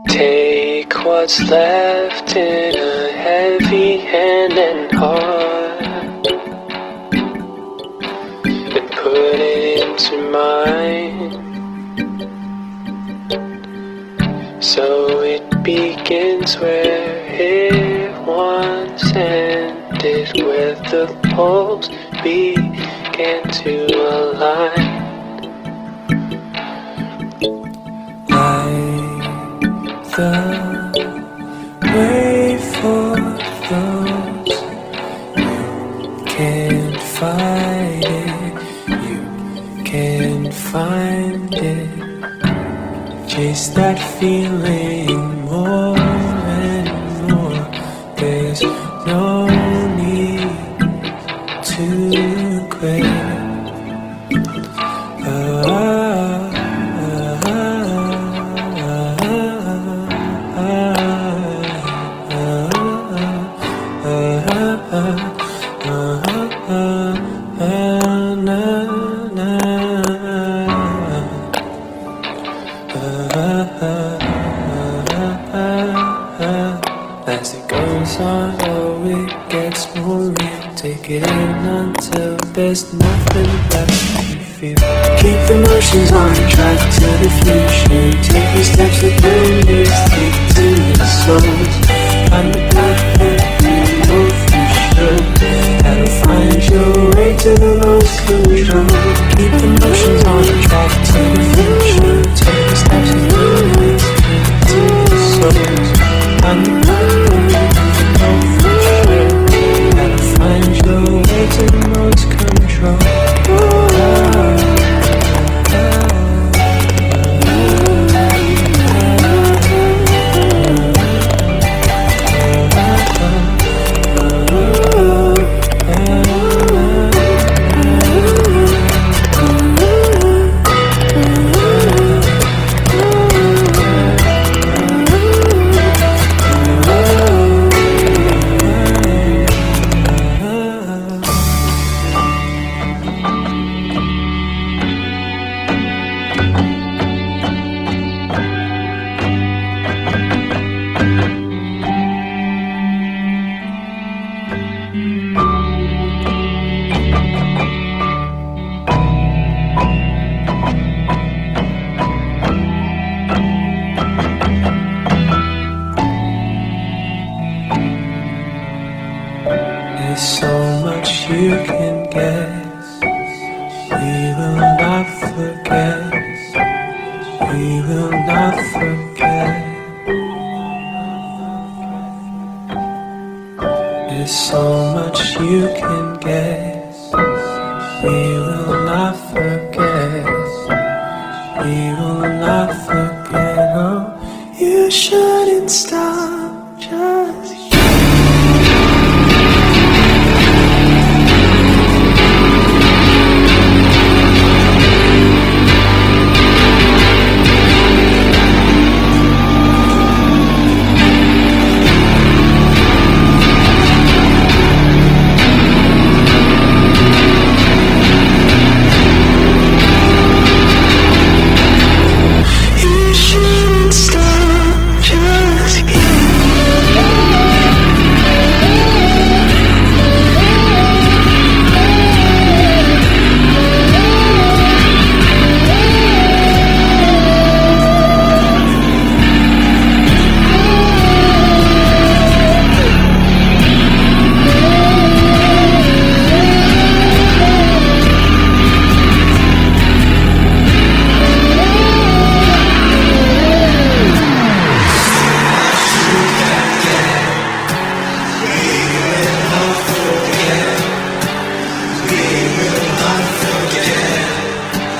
Take what's left in a heavy hand and heart and put it into mine. So it begins where it once ended, where the poles began to align. The way for those you can't fight it, you can't find it. Chase that feeling more and more. There's no need to quit. As it goes on, oh, it gets more real. Take it in until there's nothing left to feel. Keep the motions on track to the future. Taking steps that don't stick to the souls. Find the path that you know for sure. That'll find your way to the most control. Keep the motions on track to the future. Taking steps that don't stick to the souls. Find the path that you know for sure. That'll find your way to the most control. There's so much you can guess. We will not forget. We will not forget. There's so much you can guess. We will not forget. We will not forget. Oh, you shouldn't stop just yet.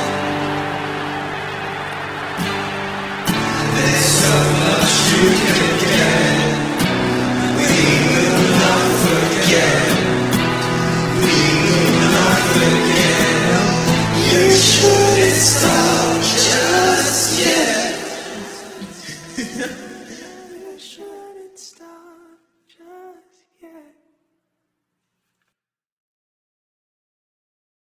You can